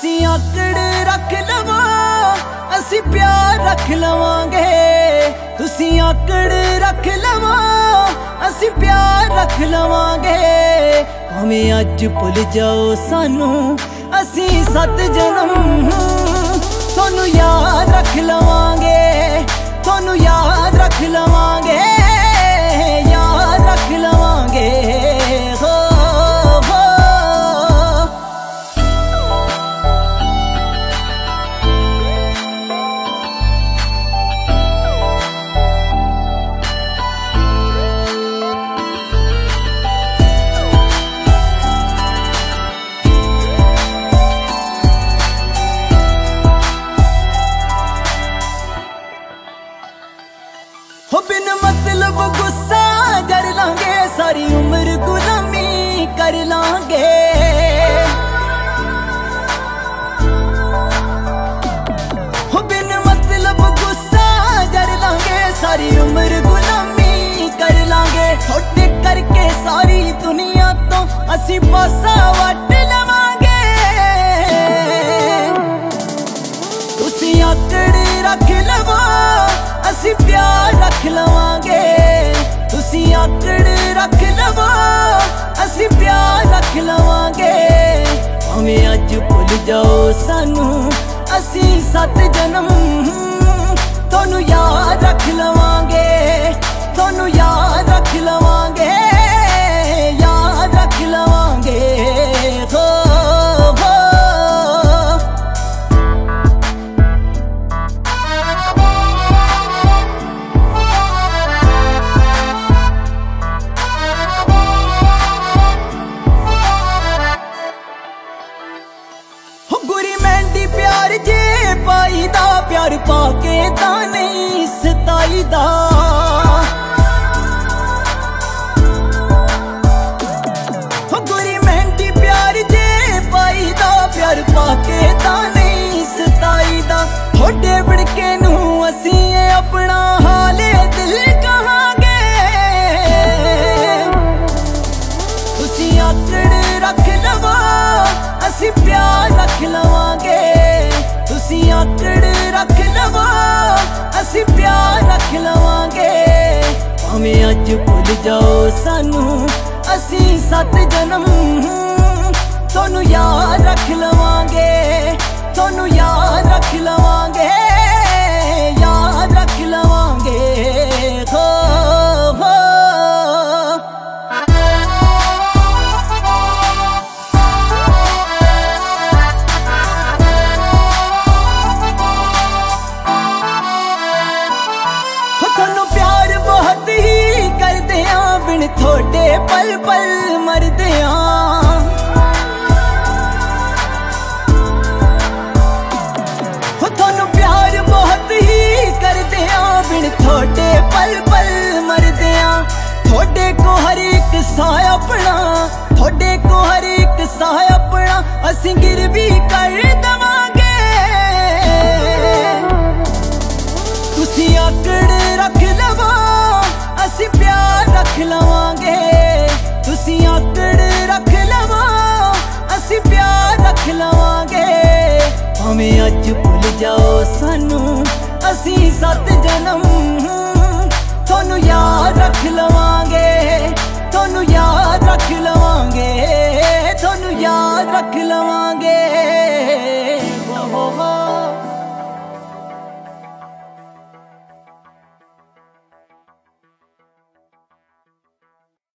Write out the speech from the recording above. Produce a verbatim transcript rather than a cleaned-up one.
तुसी आकड़ रख लवा असी प्यार रख लवांगे। तुसी आकड़ रख लवा असी प्यार रख लवांगे। भावें अज भुल जाओ सानू असी सत जन्म थोनू याद रख लवांगे। थोनू याद रख लवांगे, याद रख लवांगे। हो हो हो बिन मतलब गुस्सा कर लांगे, सारी उम्र गुलामी कर लांगे। हो बिन मतलब गुस्सा कर लांगे, सारी उम्र गुलामी कर लांगे। छोटे करके सारी दुनिया तो असी पासा वट लवांगे। तुसी आकड़ रख लवा असी प्यार रख लवांगे। तुसी आकड़ रख लवा असी प्यार रख लवांगे। भावें अज भुल जाओ सानू असी सत जन्म थोनू याद रख लवांगे। थोनू याद रख लवांगे, याद रख लवांगे। हो हो प्यार जे पाई दा, प्यार पाके ता नहीं सताई दा। हो गुरी मेहंदी प्यार जे पाई दा, प्यार पाके ता नहीं सताई दा। थोड़े बिड़के नू असी अपना हाले दिल कहांगे। तुसी आकड़ रख लवा असी प्यार रख लवांगे। तुसी आकड़ रख लवा असी प्यार रख लवांगे। भावें अज भुल जाओ सानू असी सत जन्म थोनू याद रख लवांगे। थोनू याद रख लवांगे, याद रख लवांगे। हो हो बिन थोड़े पल पल मरदे हो। थोनू प्यार बहुत ही करदे बिन थोड़े पल पल मरदे। थोड़े को हर एक साह अपना, थोड़े को हर एक साह अपना असी गिरवी कर दवांगे। तुसी आकड़ रख लवा असी प्यार रख लवांगे। तुसी आकड़ रख लवा असी प्यार रख लवांगे। भावें अज भुल जाओ सानू असी सत जन्म थोनू याद रख लवांगे।